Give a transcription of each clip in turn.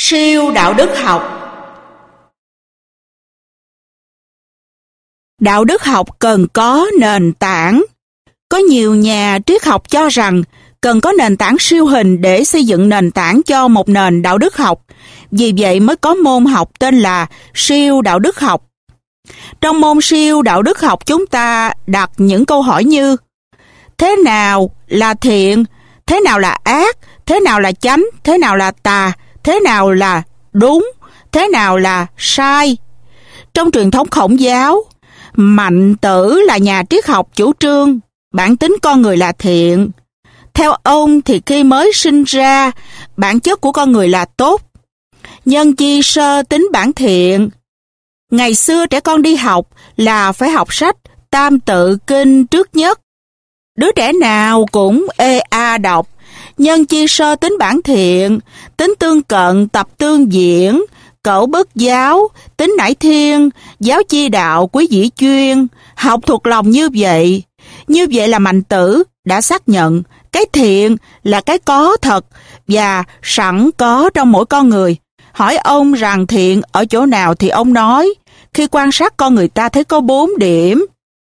Siêu đạo đức học. Đạo đức học cần có nền tảng. Có nhiều nhà triết học cho rằng cần có nền tảng siêu hình để xây dựng nền tảng cho một nền đạo đức học. Vì vậy mới có môn học tên là siêu đạo đức học. Trong môn siêu đạo đức học chúng ta đặt những câu hỏi như: thế nào là thiện? Thế nào là ác? Thế nào là chánh? Thế nào là tà? Thế nào là đúng? Thế nào là sai? Trong truyền thống Khổng giáo, Mạnh Tử là nhà triết học chủ trương bản tính con người là thiện. Theo ông thì khi mới sinh ra, bản chất của con người là tốt. Nhân chi sơ tính bản thiện. Ngày xưa trẻ con đi học là phải học sách Tam Tự Kinh trước nhất. Đứa trẻ nào cũng ê a đọc. Nhân chi sơ tính bản thiện, tính tương cận tập tương diễn, cẩu bất giáo, tính nải thiên, giáo chi đạo quý dĩ chuyên, học thuộc lòng như vậy. Như vậy là Mạnh Tử đã xác nhận cái thiện là cái có thật và sẵn có trong mỗi con người. Hỏi ông rằng thiện ở chỗ nào thì ông nói, khi quan sát con người ta thấy có 4 điểm.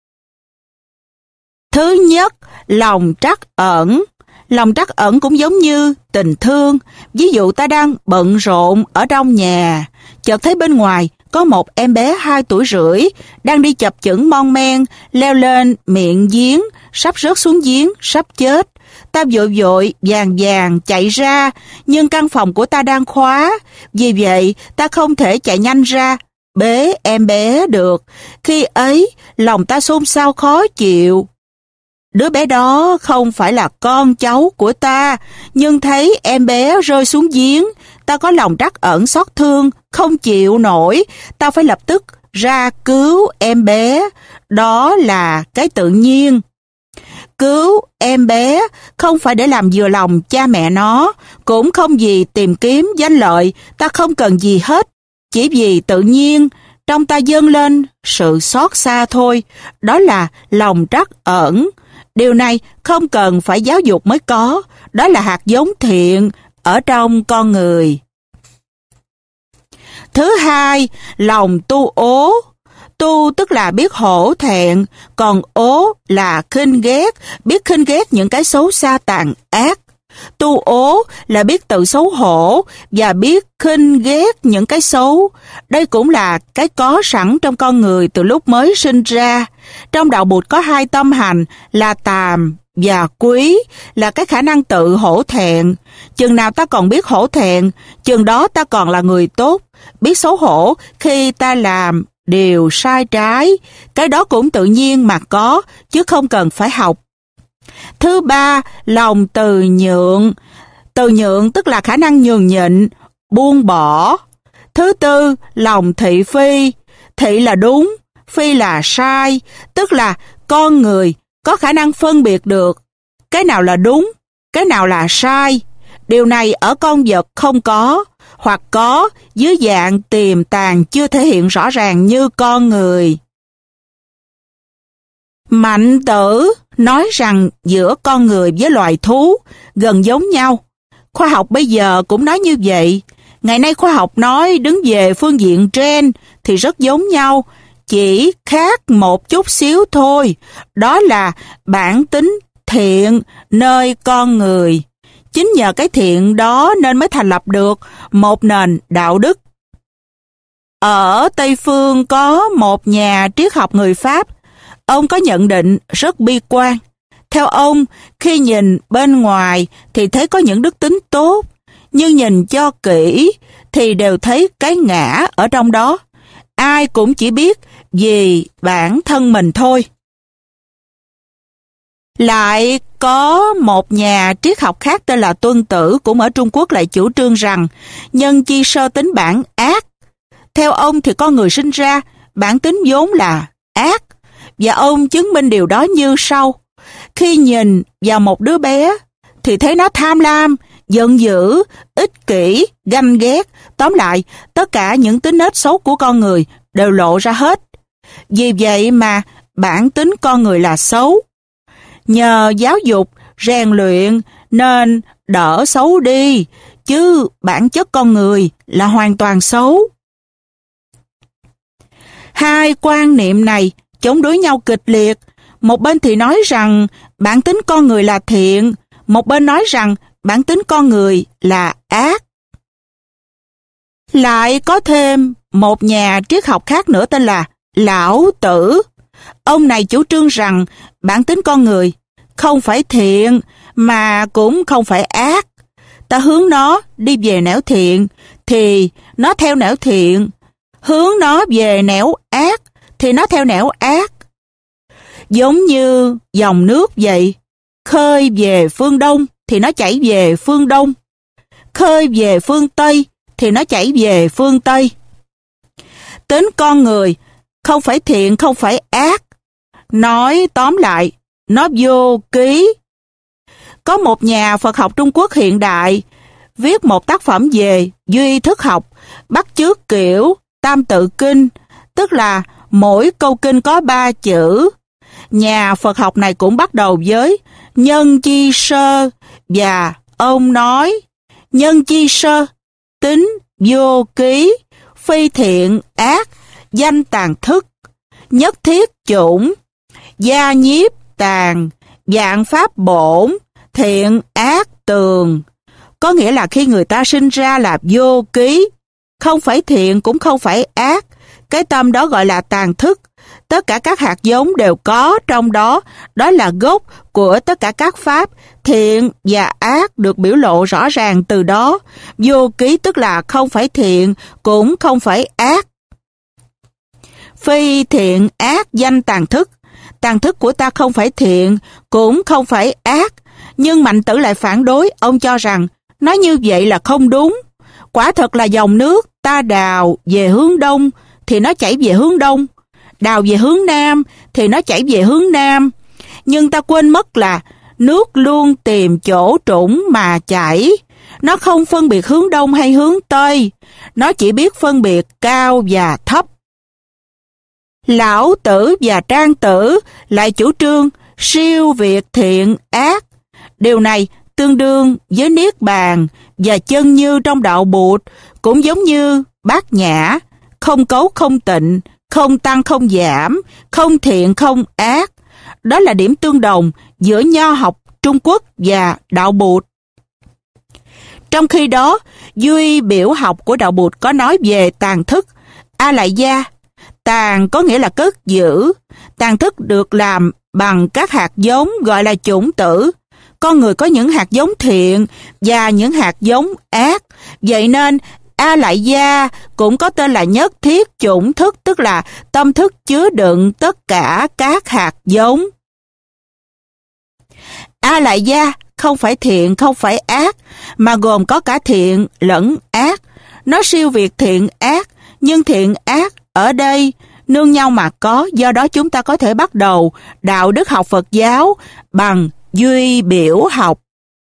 Thứ nhất, lòng trắc ẩn. Lòng trắc ẩn cũng giống như tình thương. Ví dụ ta đang bận rộn ở trong nhà, chợt thấy bên ngoài có một em bé 2 tuổi rưỡi đang đi chập chững mon men, leo lên miệng giếng, sắp rớt xuống giếng, sắp chết. Ta vội vội vàng vàng chạy ra, nhưng căn phòng của ta đang khóa. Vì vậy ta không thể chạy nhanh ra bế em bé được. Khi ấy lòng ta xôn xao khó chịu. Đứa bé đó không phải là con cháu của ta, nhưng thấy em bé rơi xuống giếng, ta có lòng trắc ẩn xót thương, không chịu nổi, ta phải lập tức ra cứu em bé. Đó là cái tự nhiên. Cứu em bé không phải để làm vừa lòng cha mẹ nó, cũng không vì tìm kiếm danh lợi, ta không cần gì hết, chỉ vì tự nhiên trong ta dâng lên sự xót xa thôi. Đó là lòng trắc ẩn. Điều này không cần phải giáo dục mới có, đó là hạt giống thiện ở trong con người. Thứ hai, lòng tu ố. Tu tức là biết hổ thẹn, còn ố là khinh ghét, biết khinh ghét những cái xấu xa tàn ác. Tu ố là biết tự xấu hổ và biết khinh ghét những cái xấu. Đây cũng là cái có sẵn trong con người từ lúc mới sinh ra. Trong đạo Bụt có 2 tâm hành là tàm và quý, là cái khả năng tự hổ thẹn. Chừng nào ta còn biết hổ thẹn, chừng đó ta còn là người tốt. Biết xấu hổ khi ta làm điều sai trái, cái đó cũng tự nhiên mà có, chứ không cần phải học. Thứ ba, lòng từ nhượng. Từ nhượng tức là khả năng nhường nhịn, buông bỏ. Thứ tư, lòng thị phi. Thị là đúng, phi là sai, tức là con người có khả năng phân biệt được cái nào là đúng, cái nào là sai. Điều này ở con vật không có, hoặc có dưới dạng tiềm tàng chưa thể hiện rõ ràng như con người. Mạnh Tử nói rằng giữa con người với loài thú gần giống nhau. Khoa học bây giờ cũng nói như vậy. Ngày nay khoa học nói đứng về phương diện gen thì rất giống nhau, chỉ khác một chút xíu thôi. Đó là bản tính thiện nơi con người. Chính nhờ cái thiện đó nên mới thành lập được một nền đạo đức. Ở Tây Phương có một nhà triết học người Pháp. Ông có nhận định rất bi quan. Theo ông, khi nhìn bên ngoài thì thấy có những đức tính tốt, nhưng nhìn cho kỹ thì đều thấy cái ngã ở trong đó. Ai cũng chỉ biết vì bản thân mình thôi. Lại có một nhà triết học khác tên là Tuân Tử, cũng ở Trung Quốc, lại chủ trương rằng nhân chi sơ tính bản ác. Theo ông thì con người sinh ra bản tính vốn là ác, và ông chứng minh điều đó như sau. Khi nhìn vào một đứa bé thì thấy nó tham lam, giận dữ, ích kỷ, ganh ghét. Tóm lại, tất cả những tính nết xấu của con người đều lộ ra hết. Vì vậy mà bản tính con người là xấu. Nhờ giáo dục, rèn luyện nên đỡ xấu đi, chứ bản chất con người là hoàn toàn xấu. Hai quan niệm này chống đối nhau kịch liệt. Một bên thì nói rằng bản tính con người là thiện, một bên nói rằng bản tính con người là ác. Lại có thêm một nhà triết học khác nữa tên là Lão Tử. Ông này chủ trương rằng bản tính con người không phải thiện mà cũng không phải ác. Ta hướng nó đi về nẻo thiện thì nó theo nẻo thiện, hướng nó về nẻo ác thì nó theo nẻo ác. Giống như dòng nước vậy, khơi về phương Đông thì nó chảy về phương Đông, khơi về phương Tây thì nó chảy về phương Tây. Tính con người không phải thiện, không phải ác. Nói tóm lại, nó vô ký. Có một nhà Phật học Trung Quốc hiện đại viết một tác phẩm về duy thức học, bắt chước kiểu Tam Tự Kinh, tức là mỗi câu kinh có 3 chữ. Nhà Phật học này cũng bắt đầu với nhân chi sơ, và ông nói nhân chi sơ, tính vô ký, phi thiện ác, danh tàn thức, nhất thiết chủng, gia nhiếp tàn, vạn pháp bổn, thiện ác tường. Có nghĩa là khi người ta sinh ra là vô ký, không phải thiện cũng không phải ác, cái tâm đó gọi là tàn thức. Tất cả các hạt giống đều có trong đó, đó là gốc của tất cả các pháp, thiện và ác được biểu lộ rõ ràng từ đó. Vô ký tức là không phải thiện, cũng không phải ác. Phi thiện ác danh tàn thức. Tàn thức của ta không phải thiện, cũng không phải ác. Nhưng Mạnh Tử lại phản đối, ông cho rằng nói như vậy là không đúng. Quả thật là dòng nước, ta đào về hướng đông thì nó chảy về hướng đông, đào về hướng nam thì nó chảy về hướng nam. Nhưng ta quên mất là nước luôn tìm chỗ trũng mà chảy. Nó không phân biệt hướng đông hay hướng tây, nó chỉ biết phân biệt cao và thấp. Lão Tử và Trang Tử lại chủ trương siêu việt thiện ác. Điều này tương đương với Niết Bàn và chân như trong đạo Bụt, cũng giống như Bát Nhã, không cấu không tịnh, không tăng không giảm, không thiện không ác. Đó là điểm tương đồng giữa nho học Trung Quốc và đạo Bụt. Trong khi đó, duy biểu học của đạo Bụt có nói về tàn thức, a lại gia. Tàn có nghĩa là cất giữ. Tàn thức được làm bằng các hạt giống gọi là chủng tử. Con người có những hạt giống thiện và những hạt giống ác. Vậy nên a lại gia cũng có tên là nhất thiết chủng thức, tức là tâm thức chứa đựng tất cả các hạt giống. A lại gia không phải thiện, không phải ác, mà gồm có cả thiện lẫn ác. Nó siêu việt thiện ác, nhưng thiện ác ở đây nương nhau mà có. Do đó chúng ta có thể bắt đầu đạo đức học Phật giáo bằng duy biểu học.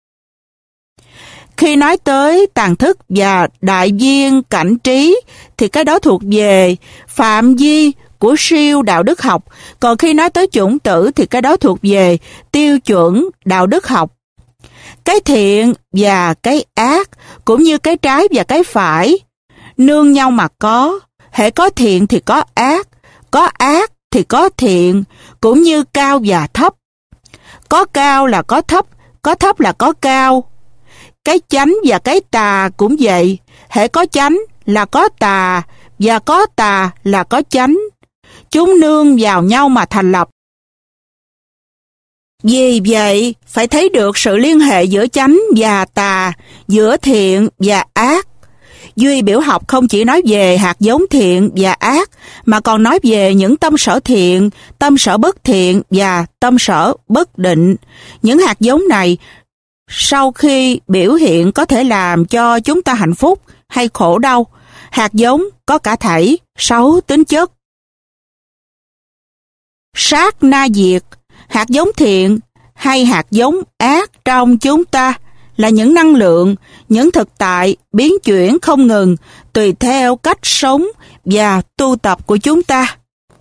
Khi nói tới tàn thức và đại viên cảnh trí thì cái đó thuộc về phạm vi của siêu đạo đức học. Còn khi nói tới chủng tử thì cái đó thuộc về tiêu chuẩn đạo đức học. Cái thiện và cái ác cũng như cái trái và cái phải nương nhau mà có. Hễ có thiện thì có ác thì có thiện, cũng như cao và thấp. Có cao là có thấp là có cao. Cái chánh và cái tà cũng vậy, hễ có chánh là có tà, và có tà là có chánh. Chúng nương vào nhau mà thành lập. Vì vậy, phải thấy được sự liên hệ giữa chánh và tà, giữa thiện và ác. Duy biểu học không chỉ nói về hạt giống thiện và ác, mà còn nói về những tâm sở thiện, tâm sở bất thiện và tâm sở bất định. Những hạt giống này, sau khi biểu hiện có thể làm cho chúng ta hạnh phúc hay khổ đau. Hạt giống có cả thảy 6 tính chất. Sát na diệt, hạt giống thiện hay hạt giống ác trong chúng ta là những năng lượng, những thực tại biến chuyển không ngừng tùy theo cách sống và tu tập của chúng ta.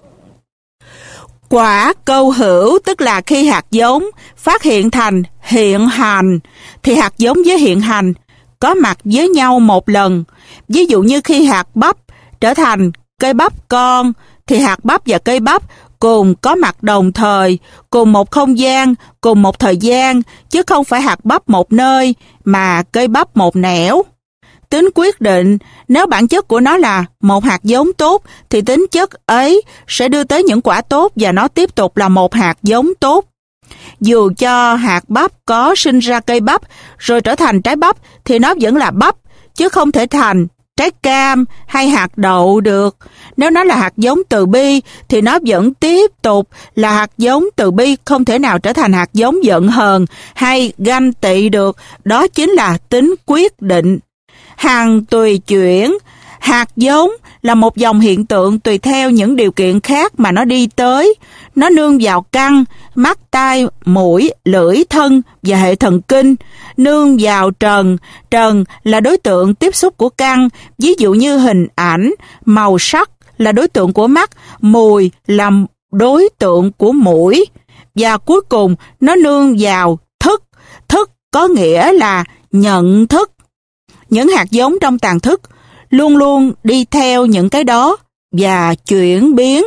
Quả câu hữu tức là khi hạt giống phát hiện thành hiện hành thì hạt giống với hiện hành có mặt với nhau một lần. Ví dụ như khi hạt bắp trở thành cây bắp con, thì hạt bắp và cây bắp cùng có mặt đồng thời, cùng một không gian, cùng một thời gian, chứ không phải hạt bắp một nơi mà cây bắp một nẻo. Tính quyết định, nếu bản chất của nó là một hạt giống tốt, thì tính chất ấy sẽ đưa tới những quả tốt và nó tiếp tục là một hạt giống tốt. Dù cho hạt bắp có sinh ra cây bắp rồi trở thành trái bắp thì nó vẫn là bắp, chứ không thể thành trái cam hay hạt đậu được. Nếu nó là hạt giống từ bi thì nó vẫn tiếp tục là hạt giống từ bi, không thể nào trở thành hạt giống giận hờn hay ganh tị được. Đó chính là tính quyết định. Hằng tùy chuyển, hạt giống là một dòng hiện tượng tùy theo những điều kiện khác mà nó đi tới. Nó nương vào căn, mắt, tai, mũi, lưỡi, thân và hệ thần kinh. Nương vào trần. Trần là đối tượng tiếp xúc của căn, ví dụ như hình ảnh, màu sắc là đối tượng của mắt, mùi là đối tượng của mũi. Và cuối cùng nó nương vào thức. Thức có nghĩa là nhận thức. Những hạt giống trong tàng thức luôn luôn đi theo những cái đó và chuyển biến.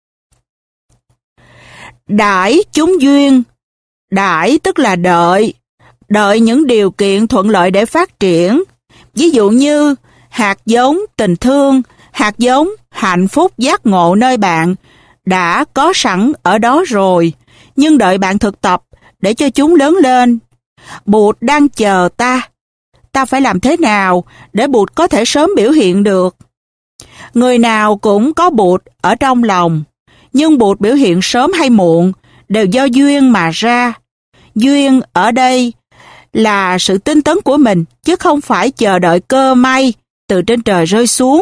Đãi chúng duyên. Đãi tức là đợi. Đợi những điều kiện thuận lợi để phát triển. Ví dụ như hạt giống tình thương, hạt giống hạnh phúc giác ngộ nơi bạn đã có sẵn ở đó rồi, nhưng đợi bạn thực tập để cho chúng lớn lên. Bụt đang chờ ta. Ta phải làm thế nào để Bụt có thể sớm biểu hiện được? Người nào cũng có Bụt ở trong lòng, nhưng Bụt biểu hiện sớm hay muộn đều do duyên mà ra. Duyên ở đây là sự tinh tấn của mình, chứ không phải chờ đợi cơ may từ trên trời rơi xuống.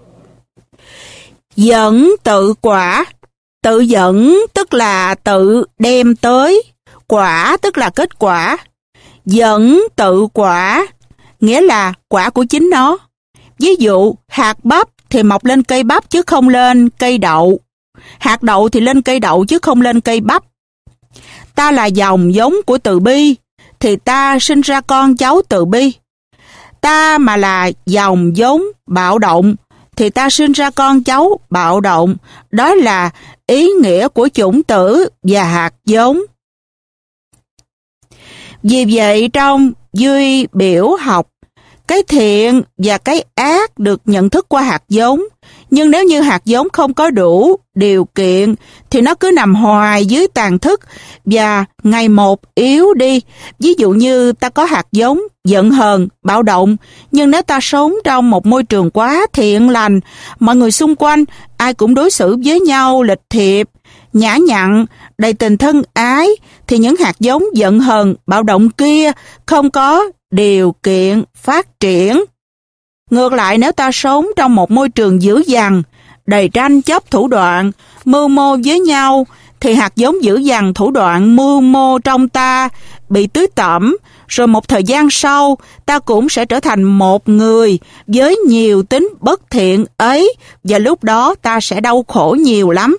Dẫn tự quả. Tự dẫn tức là tự đem tới, quả tức là kết quả. Dẫn tự quả nghĩa là quả của chính nó. Ví dụ, hạt bắp thì mọc lên cây bắp chứ không lên cây đậu. Hạt đậu thì lên cây đậu chứ không lên cây bắp. Ta là dòng giống của từ bi, thì ta sinh ra con cháu từ bi. Ta mà là dòng giống bạo động, thì ta sinh ra con cháu bạo động. Đó là ý nghĩa của chủng tử và hạt giống. Vì vậy trong duy biểu học, cái thiện và cái ác được nhận thức qua hạt giống. Nhưng nếu như hạt giống không có đủ điều kiện thì nó cứ nằm hoài dưới tàn thức và ngày một yếu đi. Ví dụ như ta có hạt giống giận hờn, bạo động, nhưng nếu ta sống trong một môi trường quá thiện lành, mọi người xung quanh ai cũng đối xử với nhau lịch thiệp, nhã nhặn, đầy tình thân ái, thì những hạt giống giận hờn, bạo động kia không có điều kiện phát triển. Ngược lại, nếu ta sống trong một môi trường dữ dằn, đầy tranh chấp thủ đoạn, mưu mô với nhau, thì hạt giống dữ dằn thủ đoạn mưu mô trong ta bị tưới tẩm, rồi một thời gian sau, ta cũng sẽ trở thành một người với nhiều tính bất thiện ấy, và lúc đó ta sẽ đau khổ nhiều lắm.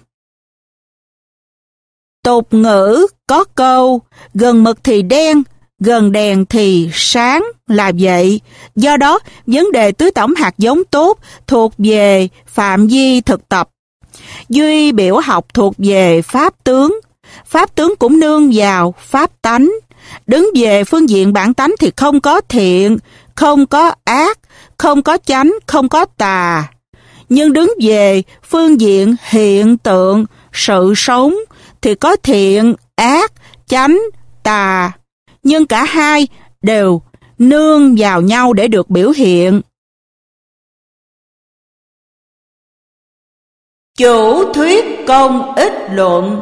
Tục ngữ có câu, gần mực thì đen, gần đèn thì sáng là vậy. Do đó, vấn đề tưới tẩm hạt giống tốt thuộc về phạm vi thực tập. Duy biểu học thuộc về pháp tướng. Pháp tướng cũng nương vào pháp tánh. Đứng về phương diện bản tánh thì không có thiện, không có ác, không có chánh, không có tà. Nhưng đứng về phương diện hiện tượng, sự sống thì có thiện, ác, chánh, tà. Nhưng cả hai đều nương vào nhau để được biểu hiện. Chủ thuyết công ích luận.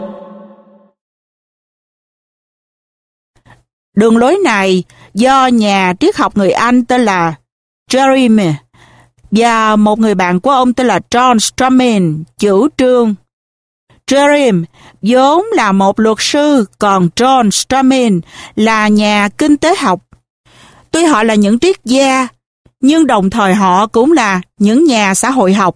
Đường lối này do nhà triết học người Anh tên là Jeremy và một người bạn của ông tên là John Straumann chủ trương. Jeremy vốn là một luật sư, còn John Straumann là nhà kinh tế học. Tuy họ là những triết gia, nhưng đồng thời họ cũng là những nhà xã hội học.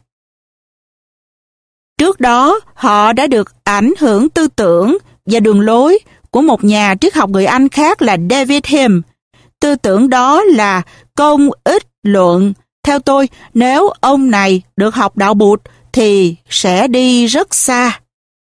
Trước đó, họ đã được ảnh hưởng tư tưởng và đường lối của một nhà triết học người Anh khác là David Hume. tư tưởng đó là công ích luận. Theo tôi, nếu ông này được học đạo Bụt thì sẽ đi rất xa.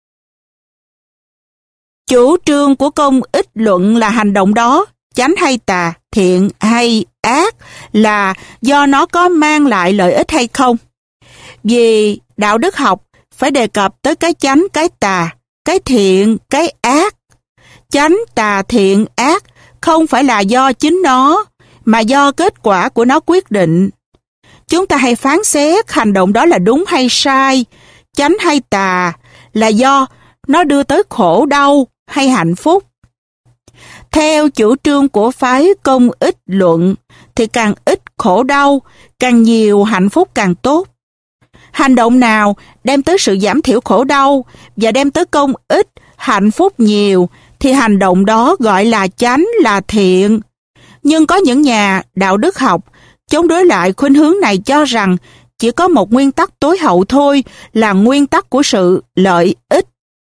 Chủ trương của công ích luận là hành động đó, chánh hay tà, thiện hay ác, là do nó có mang lại lợi ích hay không. Vì đạo đức học phải đề cập tới cái chánh, cái tà, cái thiện, cái ác. Chánh, tà, thiện, ác không phải là do chính nó, mà do kết quả của nó quyết định. Chúng ta hay phán xét hành động đó là đúng hay sai, chánh hay tà, là do nó đưa tới khổ đau hay hạnh phúc. Theo chủ trương của phái công ích luận, thì càng ít khổ đau, càng nhiều hạnh phúc càng tốt. Hành động nào đem tới sự giảm thiểu khổ đau và đem tới công ích, hạnh phúc nhiều, thì hành động đó gọi là chánh, là thiện. Nhưng có những nhà đạo đức học chống đối lại khuynh hướng này, cho rằng chỉ có một nguyên tắc tối hậu thôi, là nguyên tắc của sự lợi ích.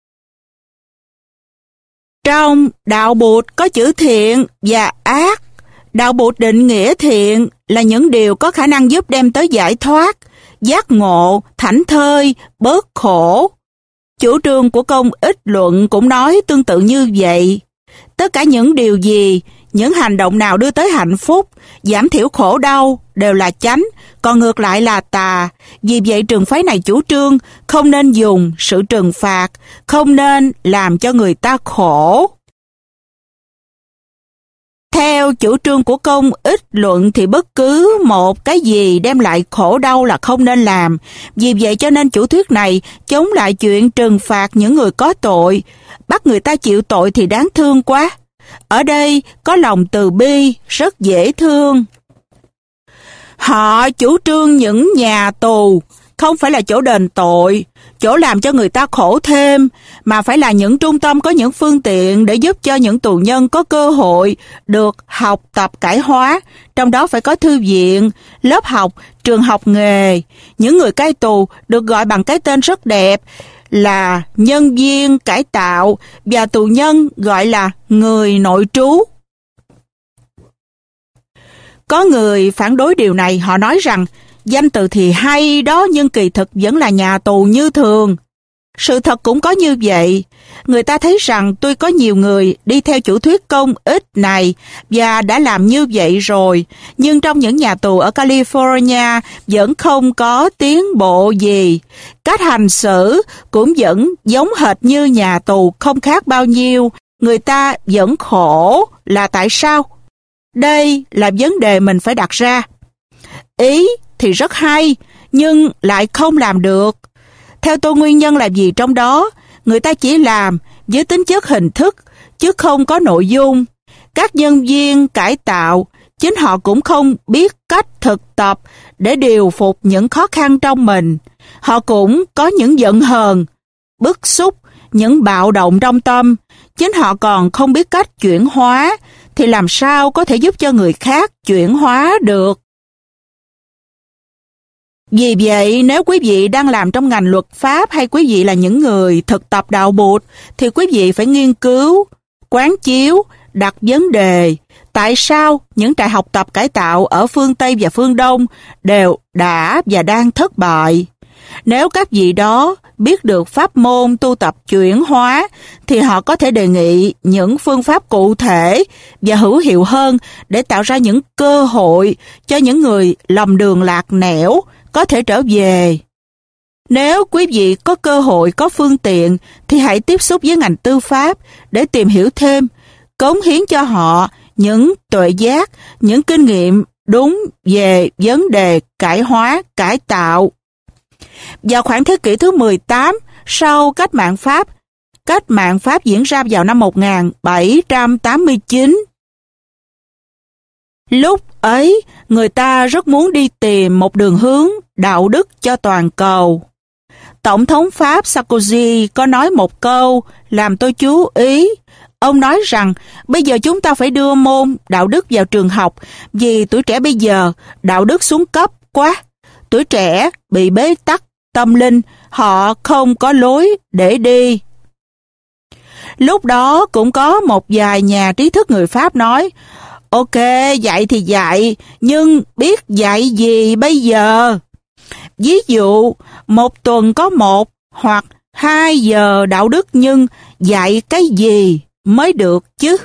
Trong đạo Bụt có chữ thiện và ác. Đạo Bụt định nghĩa thiện là những điều có khả năng giúp đem tới giải thoát, giác ngộ, thảnh thơi, bớt khổ. Chủ trương của công ích luận cũng nói tương tự như vậy. Tất cả những điều gì, những hành động nào đưa tới hạnh phúc, giảm thiểu khổ đau đều là chánh, còn ngược lại là tà. Vì vậy trường phái này chủ trương không nên dùng sự trừng phạt, không nên làm cho người ta khổ. Theo chủ trương của công ích luận thì bất cứ một cái gì đem lại khổ đau là không nên làm. Vì vậy cho nên chủ thuyết này chống lại chuyện trừng phạt những người có tội. Bắt người ta chịu tội thì đáng thương quá. Ở đây có lòng từ bi, rất dễ thương. Họ chủ trương những nhà tù không phải là chỗ đền tội, chỗ làm cho người ta khổ thêm, mà phải là những trung tâm có những phương tiện để giúp cho những tù nhân có cơ hội được học tập cải hóa. Trong đó phải có thư viện, lớp học, trường học nghề. Những người cai tù được gọi bằng cái tên rất đẹp là nhân viên cải tạo, và tù nhân gọi là người nội trú. Có người phản đối điều này, họ nói rằng danh từ thì hay đó, nhưng kỳ thực vẫn là nhà tù như thường. Sự thật cũng có như vậy. Người ta thấy rằng tuy có nhiều người đi theo chủ thuyết công ích này và đã làm như vậy rồi, nhưng trong những nhà tù ở California vẫn không có tiến bộ gì. Cách hành xử cũng vẫn giống hệt như nhà tù, không khác bao nhiêu. Người ta vẫn khổ là tại sao? Đây là vấn đề mình phải đặt ra. Ý thì rất hay, nhưng lại không làm được. Theo tôi, nguyên nhân là gì trong đó? Người ta chỉ làm với tính chất hình thức, chứ không có nội dung. Các nhân viên cải tạo, chính họ cũng không biết cách thực tập để điều phục những khó khăn trong mình. Họ cũng có những giận hờn, bức xúc, những bạo động trong tâm. Chính họ còn không biết cách chuyển hóa, thì làm sao có thể giúp cho người khác chuyển hóa được? Vì vậy, nếu quý vị đang làm trong ngành luật pháp hay quý vị là những người thực tập đạo Bụt, thì quý vị phải nghiên cứu, quán chiếu, đặt vấn đề tại sao những trại học tập cải tạo ở phương Tây và phương Đông đều đã và đang thất bại. Nếu các vị đó biết được pháp môn tu tập chuyển hóa, thì họ có thể đề nghị những phương pháp cụ thể và hữu hiệu hơn để tạo ra những cơ hội cho những người lầm đường lạc nẻo có thể trở về. Nếu quý vị có cơ hội, có phương tiện, thì hãy tiếp xúc với ngành tư pháp để tìm hiểu thêm, cống hiến cho họ những tuệ giác, những kinh nghiệm đúng về vấn đề cải hóa, cải tạo. Vào khoảng thế kỷ thứ 18, sau cách mạng Pháp diễn ra vào năm 1789. Lúc ấy, người ta rất muốn đi tìm một đường hướng đạo đức cho toàn cầu. Tổng thống Pháp Sarkozy có nói một câu làm tôi chú ý. Ông nói rằng bây giờ chúng ta phải đưa môn đạo đức vào trường học, vì tuổi trẻ bây giờ đạo đức xuống cấp quá. Tuổi trẻ bị bế tắc tâm linh, họ không có lối để đi. Lúc đó cũng có một vài nhà trí thức người Pháp nói, Ok, dạy thì dạy, nhưng biết dạy gì bây giờ? Ví dụ, một tuần có 1 hoặc 2 giờ đạo đức, nhưng dạy cái gì mới được chứ?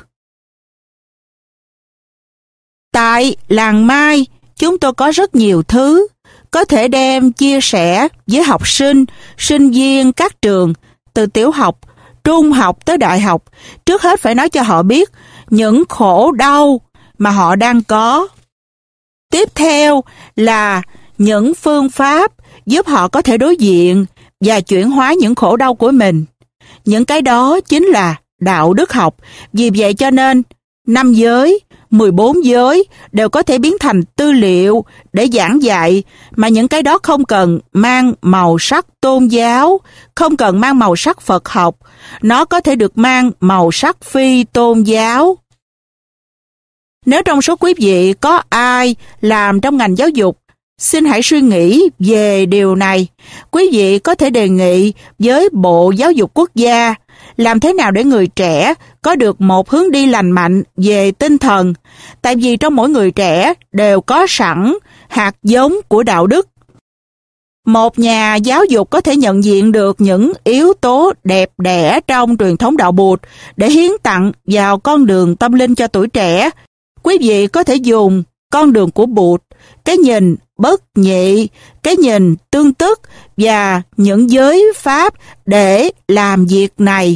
Tại làng Mai, chúng tôi có rất nhiều thứ có thể đem chia sẻ với học sinh, sinh viên các trường, từ tiểu học, trung học tới đại học. Trước hết phải nói cho họ biết những khổ đau mà họ đang có. Tiếp theo là những phương pháp giúp họ có thể đối diện và chuyển hóa những khổ đau của mình. Những cái đó chính là đạo đức học. Vì vậy cho nên 5 giới, 14 giới đều có thể biến thành tư liệu để giảng dạy, mà những cái đó không cần mang màu sắc tôn giáo, không cần mang màu sắc Phật học, nó có thể được mang màu sắc phi tôn giáo. Nếu trong số quý vị có ai làm trong ngành giáo dục, xin hãy suy nghĩ về điều này. Quý vị có thể đề nghị với Bộ Giáo dục Quốc gia làm thế nào để người trẻ có được một hướng đi lành mạnh về tinh thần, tại vì trong mỗi người trẻ đều có sẵn hạt giống của đạo đức. Một nhà giáo dục có thể nhận diện được những yếu tố đẹp đẽ trong truyền thống đạo Bụt để hiến tặng vào con đường tâm linh cho tuổi trẻ. Quý vị có thể dùng con đường của Bụt, cái nhìn bất nhị, cái nhìn tương tức và những giới pháp để làm việc này.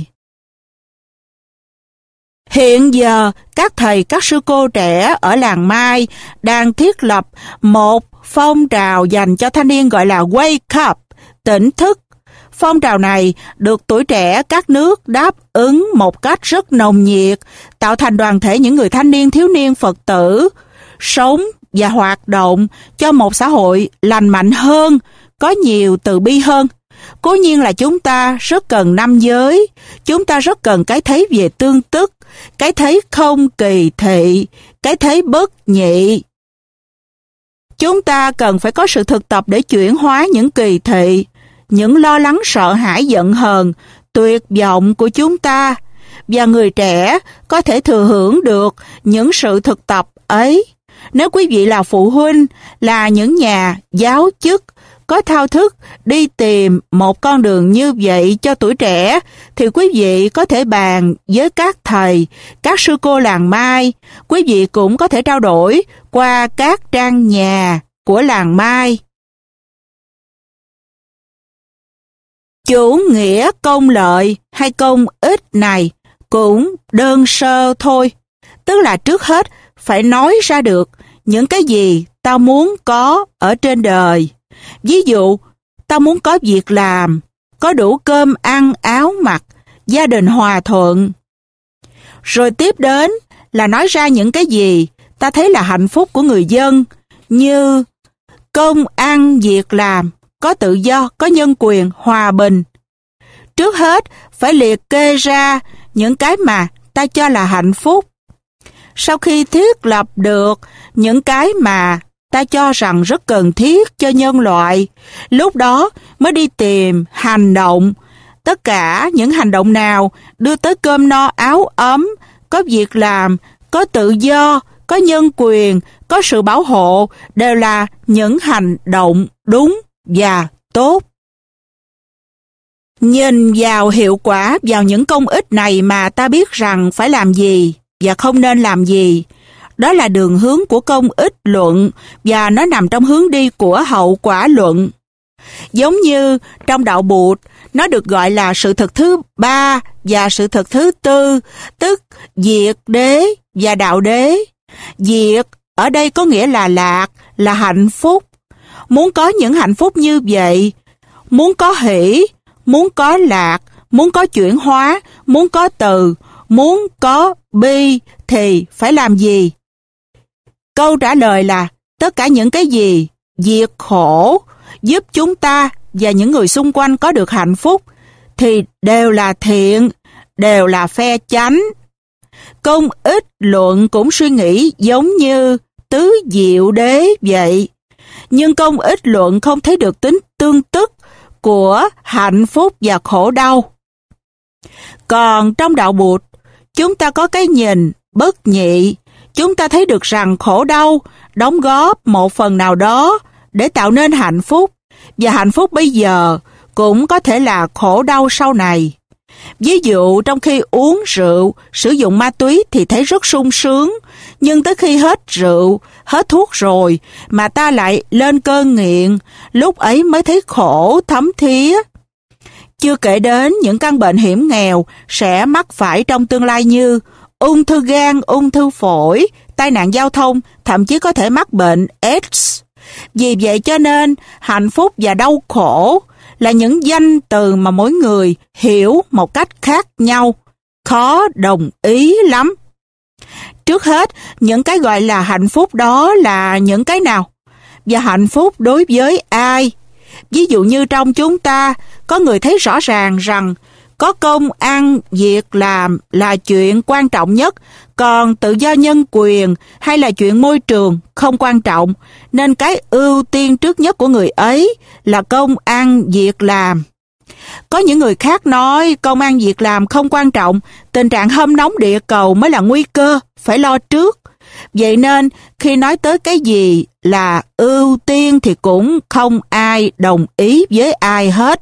Hiện giờ, các thầy, các sư cô trẻ ở làng Mai đang thiết lập một phong trào dành cho thanh niên gọi là Wake Up, tỉnh thức. Phong trào này được tuổi trẻ các nước đáp ứng một cách rất nồng nhiệt, tạo thành đoàn thể những người thanh niên thiếu niên Phật tử, sống và hoạt động cho một xã hội lành mạnh hơn, có nhiều từ bi hơn. Cố nhiên là chúng ta rất cần 5 giới, chúng ta rất cần cái thấy về tương tức, cái thấy không kỳ thị, cái thấy bất nhị. Chúng ta cần phải có sự thực tập để chuyển hóa những kỳ thị, những lo lắng sợ hãi giận hờn, tuyệt vọng của chúng ta, và người trẻ có thể thừa hưởng được những sự thực tập ấy. Nếu quý vị là phụ huynh, là những nhà giáo chức, có thao thức đi tìm một con đường như vậy cho tuổi trẻ, thì quý vị có thể bàn với các thầy, các sư cô làng Mai. Quý vị cũng có thể trao đổi qua các trang nhà của làng Mai. Chủ nghĩa công lợi hay công ích này cũng đơn sơ thôi. Tức là trước hết phải nói ra được những cái gì ta muốn có ở trên đời. Ví dụ, ta muốn có việc làm, có đủ cơm ăn áo mặc, gia đình hòa thuận. Rồi tiếp đến là nói ra những cái gì ta thấy là hạnh phúc của người dân, như công ăn việc làm, có tự do, có nhân quyền, hòa bình. Trước hết phải liệt kê ra những cái mà ta cho là hạnh phúc. Sau khi thiết lập được những cái mà ta cho rằng rất cần thiết cho nhân loại, lúc đó mới đi tìm hành động. Tất cả những hành động nào đưa tới cơm no áo ấm, có việc làm, có tự do, có nhân quyền, có sự bảo hộ, đều là những hành động đúng và tốt. Nhìn vào hiệu quả, vào những công ích này mà ta biết rằng phải làm gì và không nên làm gì. Đó là đường hướng của công ích luận và nó nằm trong hướng đi của hậu quả luận. Giống như trong đạo Bụt, nó được gọi là sự thật thứ 3 và sự thật thứ 4, tức diệt đế và đạo đế. Diệt ở đây có nghĩa là lạc, là hạnh phúc. Muốn có những hạnh phúc như vậy, muốn có hỷ, muốn có lạc, muốn có chuyển hóa, muốn có từ, muốn có bi thì phải làm gì? Câu trả lời là tất cả những cái gì diệt khổ, giúp chúng ta và những người xung quanh có được hạnh phúc thì đều là thiện, đều là phe chánh. Công ích luận cũng suy nghĩ giống như tứ diệu đế vậy. Nhưng công ích luận không thấy được tính tương tức của hạnh phúc và khổ đau. Còn trong đạo Bụt, chúng ta có cái nhìn bất nhị. chúng ta thấy được rằng khổ đau đóng góp một phần nào đó để tạo nên hạnh phúc, và hạnh phúc bây giờ cũng có thể là khổ đau sau này. Ví dụ trong khi uống rượu, sử dụng ma túy thì thấy rất sung sướng, nhưng tới khi hết rượu, hết thuốc rồi mà ta lại lên cơn nghiện, lúc ấy mới thấy khổ thấm thía. Chưa kể đến những căn bệnh hiểm nghèo sẽ mắc phải trong tương lai như ung thư gan, ung thư phổi, tai nạn giao thông, thậm chí có thể mắc bệnh AIDS. Vì vậy cho nên hạnh phúc và đau khổ là những danh từ mà mỗi người hiểu một cách khác nhau, khó đồng ý lắm. Trước hết, những cái gọi là hạnh phúc đó là những cái nào? Và hạnh phúc đối với ai? Ví dụ như trong chúng ta, có người thấy rõ ràng rằng có công ăn, việc làm là chuyện quan trọng nhất, còn tự do nhân quyền hay là chuyện môi trường không quan trọng, nên cái ưu tiên trước nhất của người ấy là công ăn, việc làm. Có những người khác nói công ăn việc làm không quan trọng, tình trạng hâm nóng địa cầu mới là nguy cơ, phải lo trước. Vậy nên khi nói tới cái gì là ưu tiên thì cũng không ai đồng ý với ai hết.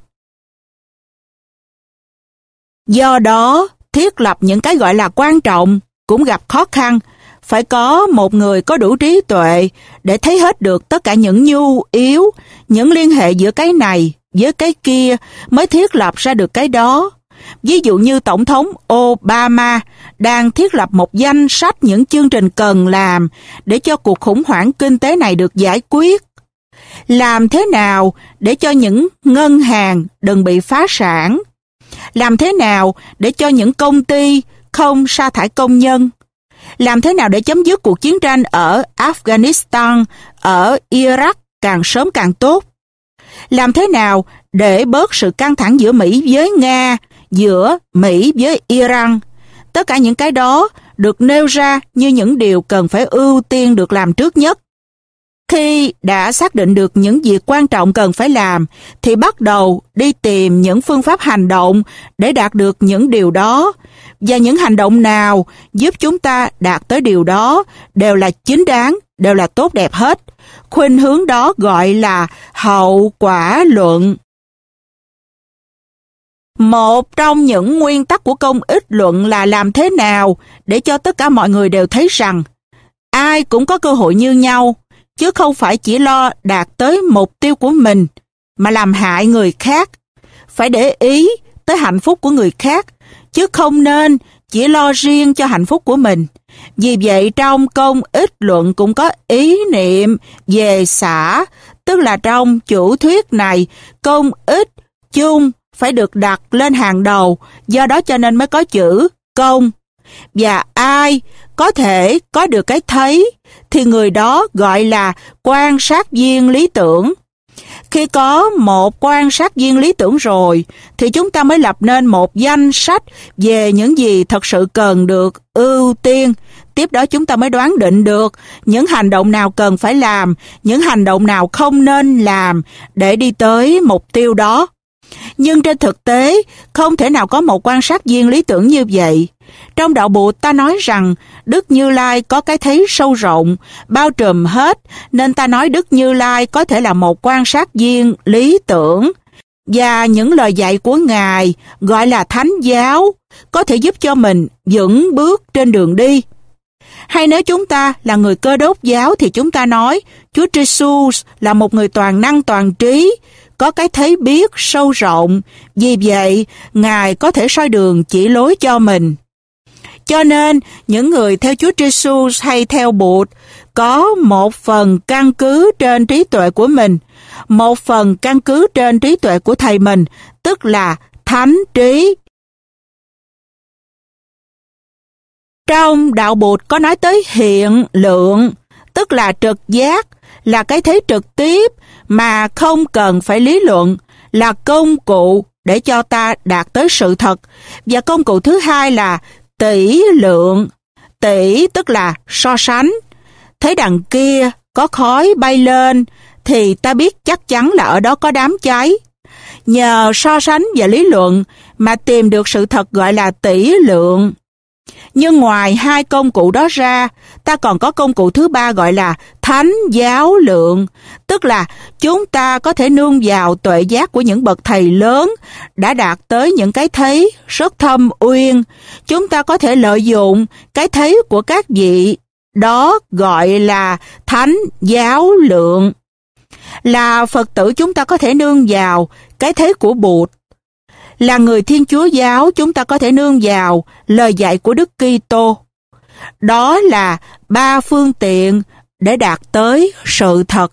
Do đó, thiết lập những cái gọi là quan trọng cũng gặp khó khăn. Phải có một người có đủ trí tuệ để thấy hết được tất cả những nhu yếu, những liên hệ giữa cái này với cái kia mới thiết lập ra được cái đó. Ví dụ như Tổng thống Obama đang thiết lập một danh sách những chương trình cần làm để cho cuộc khủng hoảng kinh tế này được giải quyết. Làm thế nào để cho những ngân hàng đừng bị phá sản? Làm thế nào để cho những công ty không sa thải công nhân? Làm thế nào để chấm dứt cuộc chiến tranh ở Afghanistan, ở Iraq càng sớm càng tốt? Làm thế nào để bớt sự căng thẳng giữa Mỹ với Nga, giữa Mỹ với Iran? Tất cả những cái đó được nêu ra như những điều cần phải ưu tiên được làm trước nhất. Khi đã xác định được những việc quan trọng cần phải làm, thì bắt đầu đi tìm những phương pháp hành động để đạt được những điều đó. Và những hành động nào giúp chúng ta đạt tới điều đó đều là chính đáng, đều là tốt đẹp hết. Khuynh hướng đó gọi là hậu quả luận. Một trong những nguyên tắc của công ích luận là làm thế nào để cho tất cả mọi người đều thấy rằng ai cũng có cơ hội như nhau, chứ không phải chỉ lo đạt tới mục tiêu của mình mà làm hại người khác. Phải để ý tới hạnh phúc của người khác, chứ không nên chỉ lo riêng cho hạnh phúc của mình. Vì vậy trong công ích luận cũng có ý niệm về xã, tức là trong chủ thuyết này, công ích chung phải được đặt lên hàng đầu, do đó cho nên mới có chữ công. Và ai có thể có được cái thấy thì người đó gọi là quan sát viên lý tưởng. Khi có một quan sát viên lý tưởng rồi, thì chúng ta mới lập nên một danh sách về những gì thật sự cần được ưu tiên. Tiếp đó chúng ta mới đoán định được những hành động nào cần phải làm, những hành động nào không nên làm để đi tới mục tiêu đó. Nhưng trên thực tế, không thể nào có một quan sát viên lý tưởng như vậy. Trong đạo Bụt ta nói rằng Đức Như Lai có cái thấy sâu rộng, bao trùm hết, nên ta nói Đức Như Lai có thể là một quan sát viên lý tưởng. Và những lời dạy của Ngài, gọi là Thánh giáo, có thể giúp cho mình vững bước trên đường đi. Hay nếu chúng ta là người Cơ Đốc giáo thì chúng ta nói Chúa Giêsu là một người toàn năng toàn trí, có cái thấy biết sâu rộng, vì vậy Ngài có thể soi đường chỉ lối cho mình. Cho nên những người theo Chúa Giêsu hay theo Bụt có một phần căn cứ trên trí tuệ của mình, một phần căn cứ trên trí tuệ của thầy mình, tức là thánh trí. Trong đạo Bụt có nói tới hiện lượng, tức là trực giác, là cái thấy trực tiếp mà không cần phải lý luận, là công cụ để cho ta đạt tới sự thật. Và công cụ thứ hai là tỷ lượng. Tỷ tức là so sánh. Thấy đằng kia có khói bay lên thì ta biết chắc chắn là ở đó có đám cháy. Nhờ so sánh và lý luận mà tìm được sự thật gọi là tỷ lượng. Nhưng ngoài hai công cụ đó ra, ta còn có công cụ thứ ba gọi là thánh giáo lượng, tức là chúng ta có thể nương vào tuệ giác của những bậc thầy lớn đã đạt tới những cái thấy rất thâm uyên. Chúng ta có thể lợi dụng cái thấy của các vị, đó gọi là thánh giáo lượng. Là Phật tử, chúng ta có thể nương vào cái thấy của Bụt. Là người Thiên Chúa giáo, chúng ta có thể nương vào lời dạy của Đức Kitô. Đó là ba phương tiện để đạt tới sự thật.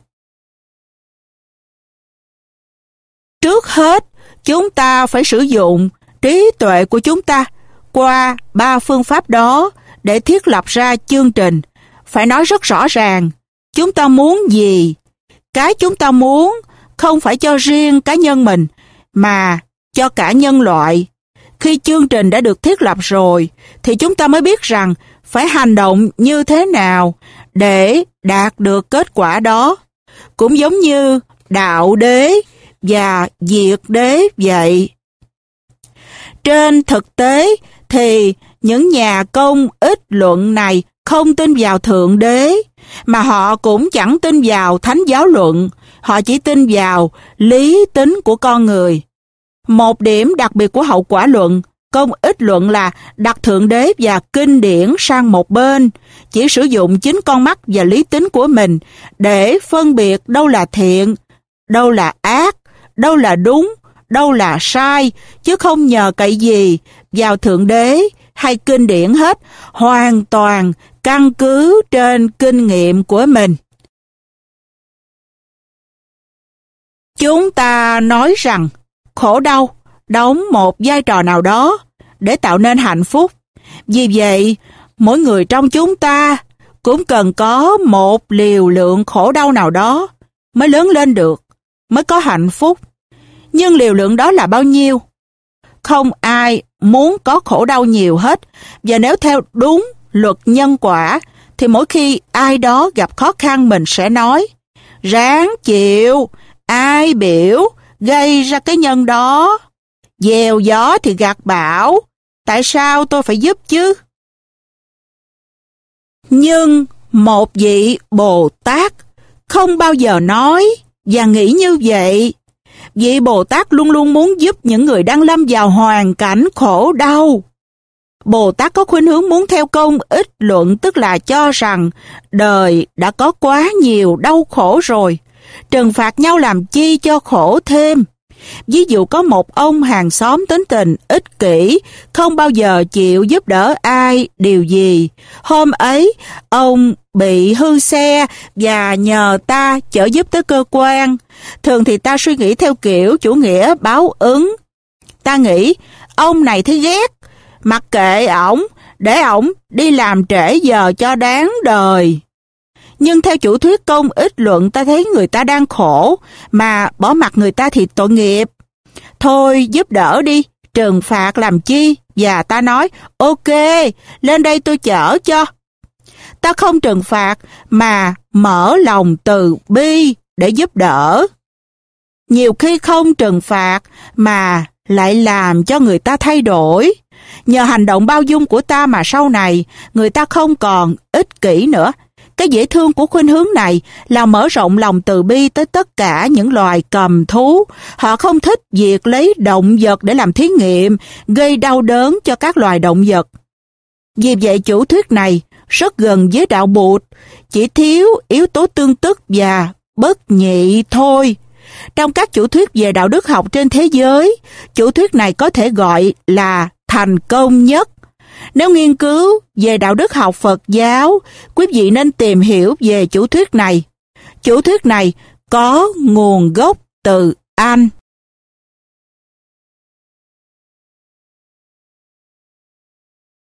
Trước hết, chúng ta phải sử dụng trí tuệ của chúng ta qua ba phương pháp đó để thiết lập ra chương trình. Phải nói rất rõ ràng, chúng ta muốn gì? Cái chúng ta muốn không phải cho riêng cá nhân mình, mà cho cả nhân loại. Khi chương trình đã được thiết lập rồi, thì chúng ta mới biết rằng phải hành động như thế nào để đạt được kết quả đó. Cũng giống như đạo đế và diệt đế vậy. Trên thực tế thì những nhà công ích luận này không tin vào Thượng Đế, mà họ cũng chẳng tin vào Thánh giáo luận, họ chỉ tin vào lý tính của con người. Một điểm đặc biệt của hậu quả luận, công ích luận là đặt Thượng Đế và kinh điển sang một bên, chỉ sử dụng chính con mắt và lý tính của mình để phân biệt đâu là thiện, đâu là ác, đâu là đúng, đâu là sai, chứ không nhờ cậy gì vào Thượng Đế hay kinh điển hết, hoàn toàn căn cứ trên kinh nghiệm của mình. Chúng ta nói rằng khổ đau đóng một vai trò nào đó để tạo nên hạnh phúc. Vì vậy, mỗi người trong chúng ta cũng cần có một liều lượng khổ đau nào đó mới lớn lên được, mới có hạnh phúc. Nhưng liều lượng đó là bao nhiêu? Không ai muốn có khổ đau nhiều hết, và nếu theo đúng luật nhân quả, thì mỗi khi ai đó gặp khó khăn mình sẽ nói, ráng chịu, ai biểu gây ra cái nhân đó. Gieo gió thì gặt bão, tại sao tôi phải giúp chứ? Nhưng một vị Bồ Tát không bao giờ nói và nghĩ như vậy. Vị Bồ Tát luôn luôn muốn giúp những người đang lâm vào hoàn cảnh khổ đau. Bồ Tát có khuynh hướng muốn theo công ích luận, tức là cho rằng đời đã có quá nhiều đau khổ rồi, trừng phạt nhau làm chi cho khổ thêm. Ví dụ có một ông hàng xóm tính tình ích kỷ, không bao giờ chịu giúp đỡ ai điều gì. Hôm ấy, ông bị hư xe và nhờ ta chở giúp tới cơ quan. Thường thì ta suy nghĩ theo kiểu chủ nghĩa báo ứng. Ta nghĩ, ông này thấy ghét, mặc kệ ổng, để ổng đi làm trễ giờ cho đáng đời. Nhưng theo chủ thuyết công ích luận, ta thấy người ta đang khổ, mà bỏ mặc người ta thì tội nghiệp. Thôi giúp đỡ đi, trừng phạt làm chi? Và ta nói, ok, lên đây tôi chở cho. Ta không trừng phạt, mà mở lòng từ bi để giúp đỡ. Nhiều khi không trừng phạt, mà lại làm cho người ta thay đổi. Nhờ hành động bao dung của ta mà sau này, người ta không còn ích kỷ nữa. Cái dễ thương của khuynh hướng này là mở rộng lòng từ bi tới tất cả những loài cầm thú. Họ không thích việc lấy động vật để làm thí nghiệm, gây đau đớn cho các loài động vật. Vì vậy chủ thuyết này rất gần với đạo Bụt, chỉ thiếu yếu tố tương tức và bất nhị thôi. Trong các chủ thuyết về đạo đức học trên thế giới, chủ thuyết này có thể gọi là thành công nhất. Nếu nghiên cứu về đạo đức học Phật giáo, quý vị nên tìm hiểu về chủ thuyết này. Chủ thuyết này có nguồn gốc từ Anh.